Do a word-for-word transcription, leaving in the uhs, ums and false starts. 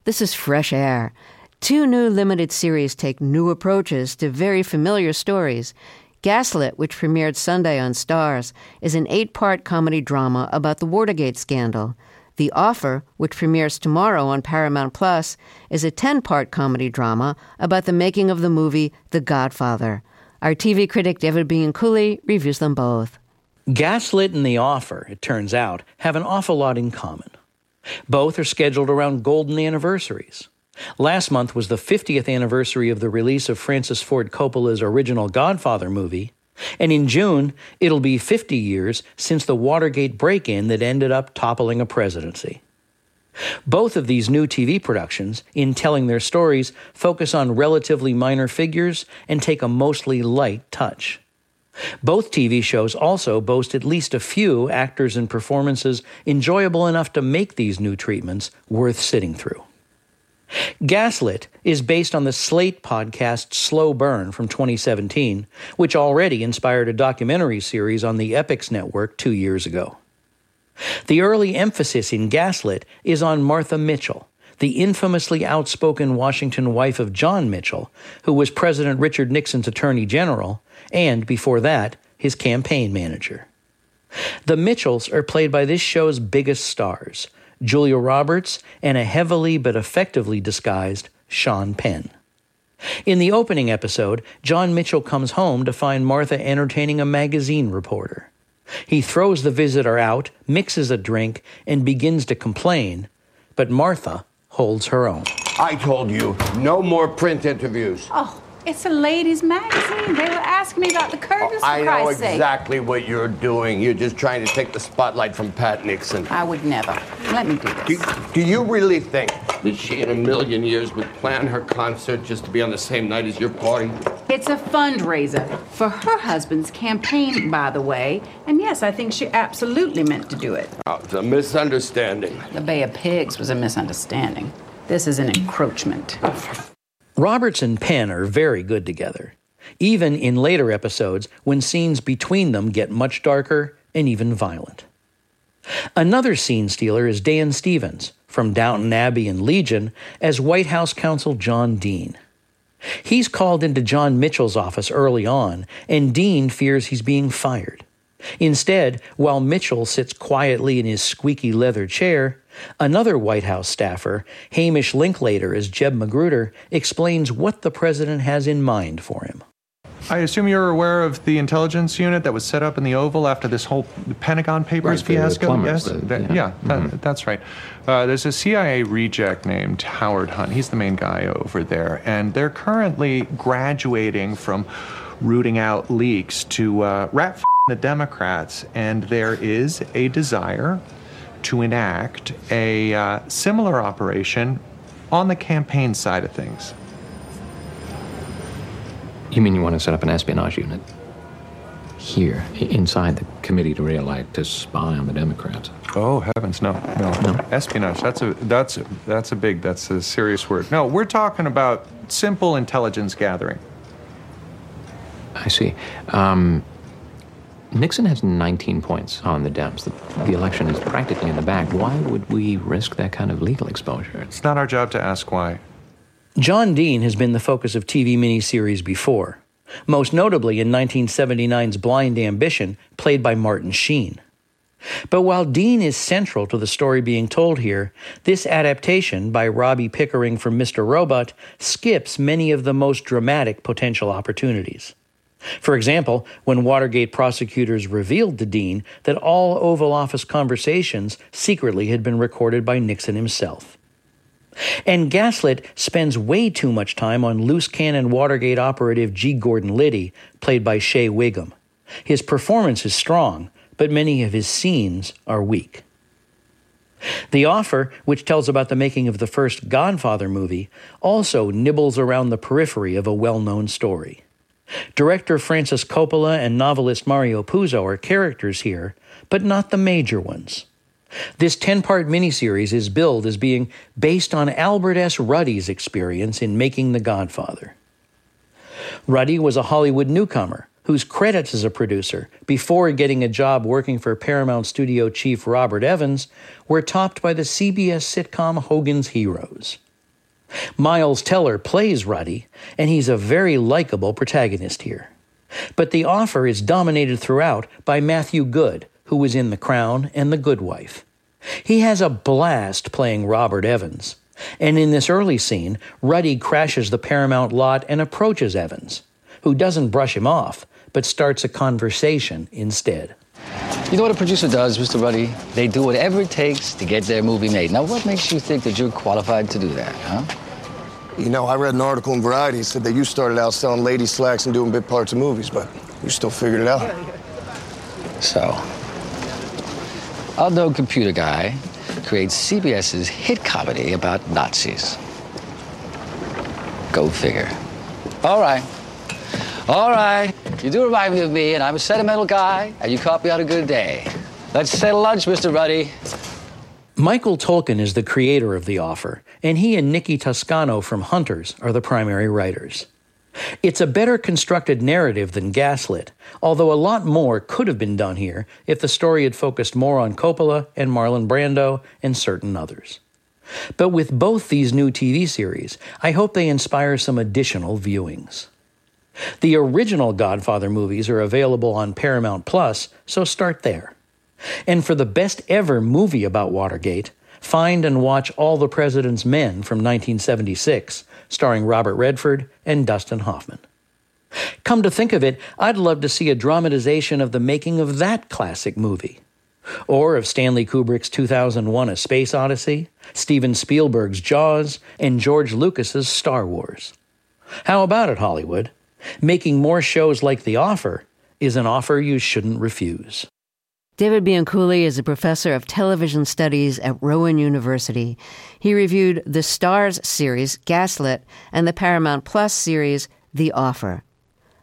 This is Fresh Air. Two new limited series take new approaches to very familiar stories. Gaslit, which premiered Sunday on Starz, is an eight-part comedy drama about the Watergate scandal. The Offer, which premieres tomorrow on Paramount Plus, is a ten-part comedy drama about the making of the movie The Godfather. Our T V critic David Bianculli reviews them both. Gaslit and The Offer, it turns out, have an awful lot in common. Both are scheduled around golden anniversaries. Last month was the fiftieth anniversary of the release of Francis Ford Coppola's original Godfather movie, and in June, it'll be fifty years since the Watergate break-in that ended up toppling a presidency. Both of these new T V productions, in telling their stories, focus on relatively minor figures and take a mostly light touch. Both T V shows also boast at least a few actors and performances enjoyable enough to make these new treatments worth sitting through. Gaslit is based on the Slate podcast Slow Burn from twenty seventeen, which already inspired a documentary series on the Epix network two years ago. The early emphasis in Gaslit is on Martha Mitchell, the infamously outspoken Washington wife of John Mitchell, who was President Richard Nixon's Attorney General, and, before that, his campaign manager. The Mitchells are played by this show's biggest stars, Julia Roberts and a heavily but effectively disguised Sean Penn. In the opening episode, John Mitchell comes home to find Martha entertaining a magazine reporter. He throws the visitor out, mixes a drink, and begins to complain, but Martha holds her own. I told you, no more print interviews. Oh, it's a ladies' magazine. They were asking me about the curtains, for I know Christ's sake. exactly what you're doing. You're just trying to take the spotlight from Pat Nixon. I would never. Let me do this. Do, do you really think that she in a million years would plan her concert just to be on the same night as your party? It's a fundraiser for her husband's campaign, by the way. And yes, I think she absolutely meant to do it. Oh, it's a misunderstanding. The Bay of Pigs was a misunderstanding. This is an encroachment. Roberts and Penn are very good together, even in later episodes when scenes between them get much darker and even violent. Another scene stealer is Dan Stevens, from Downton Abbey and Legion, as White House counsel John Dean. He's called into John Mitchell's office early on, and Dean fears he's being fired. Instead, while Mitchell sits quietly in his squeaky leather chair, another White House staffer, Hamish Linklater as Jeb Magruder, explains what the president has in mind for him. I assume you're aware of the intelligence unit that was set up in the Oval after this whole Pentagon Papers right, the, fiasco? The plumbers, yes, the, that, yeah, yeah that, mm-hmm. that's right. Uh, there's a C I A reject named Howard Hunt. He's the main guy over there, and they're currently graduating from rooting out leaks to uh, rat f- the Democrats, and there is a desire to enact a uh, similar operation on the campaign side of things. You mean you want to set up an espionage unit here, inside the committee to re-elect, to spy on the Democrats? Oh heavens, no, no, no. Espionage. That's a that's a, that's a big, that's a serious word. No, we're talking about simple intelligence gathering. I see. Um, Nixon has nineteen points on the Dems. The, the election is practically in the bag. Why would we risk that kind of legal exposure? It's not our job to ask why. John Dean has been the focus of T V miniseries before, most notably in nineteen seventy-nine's Blind Ambition, played by Martin Sheen. But while Dean is central to the story being told here, this adaptation by Robbie Pickering from Mister Robot skips many of the most dramatic potential opportunities. For example, when Watergate prosecutors revealed to Dean that all Oval Office conversations secretly had been recorded by Nixon himself. And Gaslit spends way too much time on loose cannon Watergate operative G. Gordon Liddy, played by Shea Wiggum. His performance is strong, but many of his scenes are weak. The Offer, which tells about the making of the first Godfather movie, also nibbles around the periphery of a well-known story. Director Francis Coppola and novelist Mario Puzo are characters here, but not the major ones. This ten-part miniseries is billed as being based on Albert S. Ruddy's experience in making The Godfather. Ruddy was a Hollywood newcomer whose credits as a producer, before getting a job working for Paramount studio chief Robert Evans, were topped by the C B S sitcom Hogan's Heroes. Miles Teller plays Ruddy, and he's a very likable protagonist here. But The Offer is dominated throughout by Matthew Goode, who was in The Crown and The Good Wife. He has a blast playing Robert Evans, and in this early scene, Ruddy crashes the Paramount lot and approaches Evans, who doesn't brush him off, but starts a conversation instead. You know what a producer does, Mister Ruddy? They do whatever it takes to get their movie made. Now, what makes you think that you're qualified to do that, huh? You know, I read an article in Variety that said that you started out selling lady slacks and doing bit parts of movies, but you still figured it out. So, unknown computer guy creates CBS's hit comedy about Nazis. Go figure. All right. All right. You do remind me of me, and I'm a sentimental guy, and you caught me on a good day. Let's settle lunch, Mister Ruddy. Michael Tolkin is the creator of The Offer, and he and Nikki Toscano from Hunters are the primary writers. It's a better constructed narrative than Gaslit, although a lot more could have been done here if the story had focused more on Coppola and Marlon Brando and certain others. But with both these new T V series, I hope they inspire some additional viewings. The original Godfather movies are available on Paramount Plus, so start there. And for the best ever movie about Watergate, find and watch All the President's Men from nineteen seventy-six, starring Robert Redford and Dustin Hoffman. Come to think of it, I'd love to see a dramatization of the making of that classic movie. Or of Stanley Kubrick's two thousand one A Space Odyssey, Steven Spielberg's Jaws, and George Lucas's Star Wars. How about it, Hollywood? Making more shows like The Offer is an offer you shouldn't refuse. David Bianculli is a professor of television studies at Rowan University. He reviewed the Starz series, Gaslit, and the Paramount Plus series, The Offer.